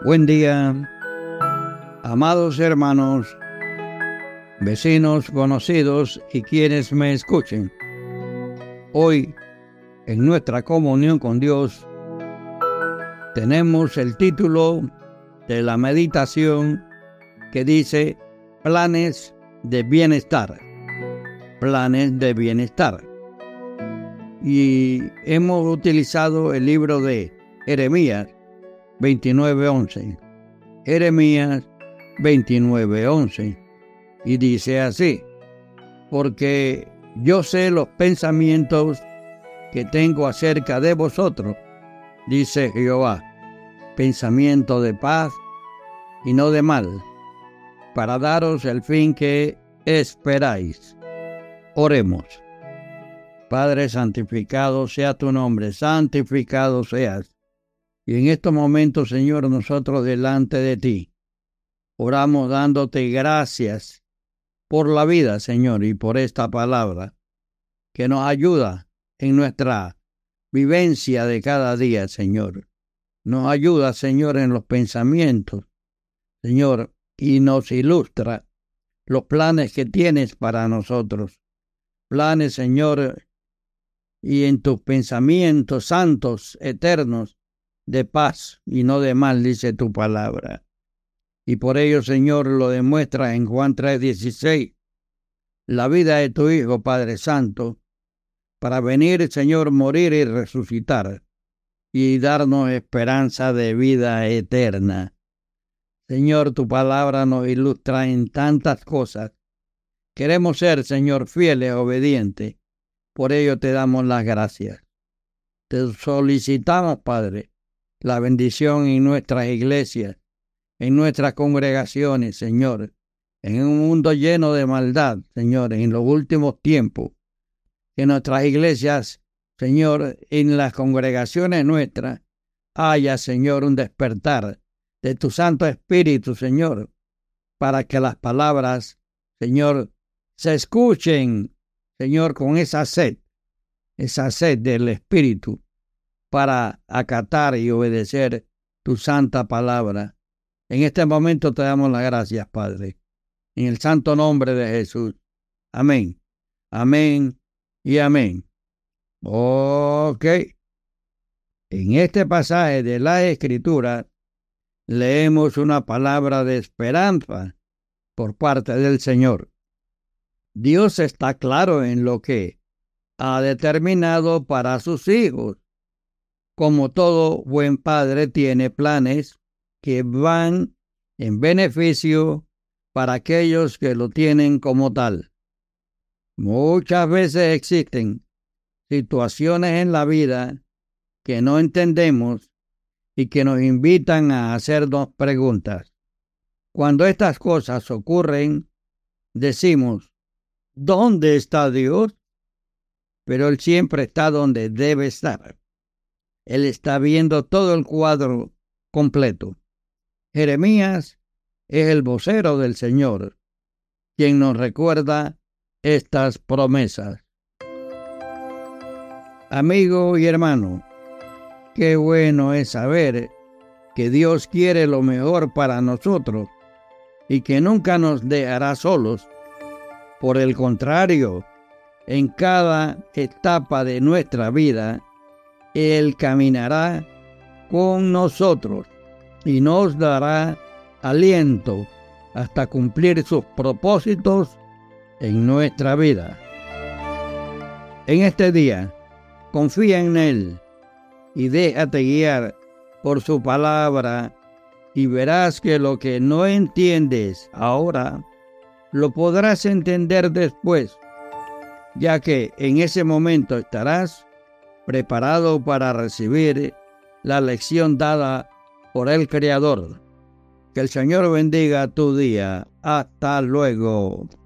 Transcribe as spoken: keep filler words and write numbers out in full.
Buen día, amados hermanos, vecinos, conocidos y quienes me escuchen. Hoy, en nuestra comunión con Dios, tenemos el título de la meditación que dice Planes de Bienestar. Planes de Bienestar. Y hemos utilizado el libro de Jeremías veintinueve once. Jeremías veintinueve once. Y dice así: porque yo sé los pensamientos que tengo acerca de vosotros, dice Jehová, pensamiento de paz y no de mal, para daros el fin que esperáis. Oremos. Padre, santificado sea tu nombre, santificado seas. Y en estos momentos, Señor, nosotros delante de ti, oramos dándote gracias por la vida, Señor, y por esta palabra que nos ayuda en nuestra vivencia de cada día, Señor. Nos ayuda, Señor, en los pensamientos, Señor, y nos ilustra los planes que tienes para nosotros. Planes, Señor, y en tus pensamientos santos, eternos, de paz y no de mal, dice tu palabra. Y por ello, Señor, lo demuestra en Juan tres dieciséis, la vida de tu Hijo, Padre Santo, para venir, Señor, morir y resucitar y darnos esperanza de vida eterna. Señor, tu palabra nos ilustra en tantas cosas. Queremos ser, Señor, fieles, obedientes. Por ello te damos las gracias. Te solicitamos, Padre, la bendición en nuestras iglesias, en nuestras congregaciones, Señor, en un mundo lleno de maldad, Señor, en los últimos tiempos. Que nuestras iglesias, Señor, en las congregaciones nuestras, haya, Señor, un despertar de tu Santo Espíritu, Señor, para que las palabras, Señor, se escuchen, Señor, con esa sed, esa sed del Espíritu, para acatar y obedecer tu santa palabra. En este momento te damos las gracias, Padre, en el santo nombre de Jesús. Amén, amén y amén. Ok. En este pasaje de la Escritura leemos una palabra de esperanza por parte del Señor. Dios está claro en lo que ha determinado para sus hijos. Como todo buen padre, tiene planes que van en beneficio para aquellos que lo tienen como tal. Muchas veces existen situaciones en la vida que no entendemos y que nos invitan a hacernos preguntas. Cuando estas cosas ocurren, decimos, ¿dónde está Dios? Pero Él siempre está donde debe estar. Él está viendo todo el cuadro completo. Jeremías es el vocero del Señor, quien nos recuerda estas promesas. Amigo y hermano, qué bueno es saber que Dios quiere lo mejor para nosotros y que nunca nos dejará solos. Por el contrario, en cada etapa de nuestra vida, Él caminará con nosotros y nos dará aliento hasta cumplir sus propósitos en nuestra vida. En este día, confía en Él y déjate guiar por su palabra y verás que lo que no entiendes ahora, lo podrás entender después, ya que en ese momento estarás preparado para recibir la lección dada por el Creador. Que el Señor bendiga tu día. Hasta luego.